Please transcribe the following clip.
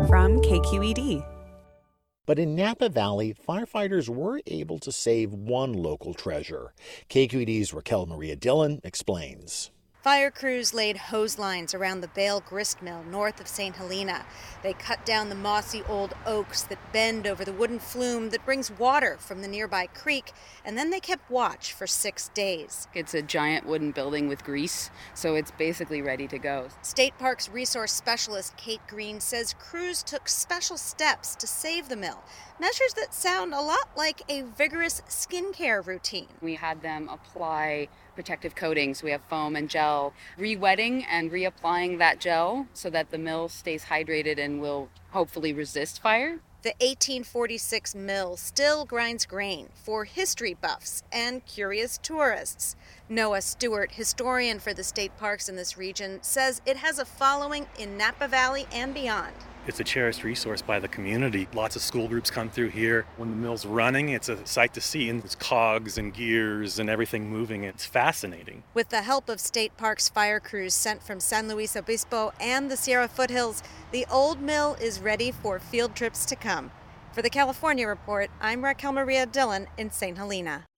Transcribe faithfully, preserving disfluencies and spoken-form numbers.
from K Q E D. But in Napa Valley, firefighters were able to save one local treasure. K Q E D's Raquel Maria Dillon explains. Fire crews laid hose lines around the Bale grist mill north of Saint Helena. They cut down the mossy old oaks that bend over the wooden flume that brings water from the nearby creek, and then they kept watch for six days. It's a giant wooden building with grease, so it's basically ready to go. State Parks resource specialist Kate Green says crews took special steps to save the mill, measures that sound a lot like a vigorous skincare routine. We had them apply protective coatings. We have foam and gel, re-wetting and reapplying that gel so that the mill stays hydrated and will hopefully resist fire. The eighteen forty-six mill still grinds grain for history buffs and curious tourists. Noah Stewart, historian for the state parks in this region, says it has a following in Napa Valley and beyond. It's a cherished resource by the community. Lots of school groups come through here. When the mill's running, it's a sight to see. And there's cogs and gears and everything moving. It's fascinating. With the help of state parks fire crews sent from San Luis Obispo and the Sierra foothills, the old mill is ready for field trips to come. For the California Report, I'm Raquel Maria Dillon in Saint Helena.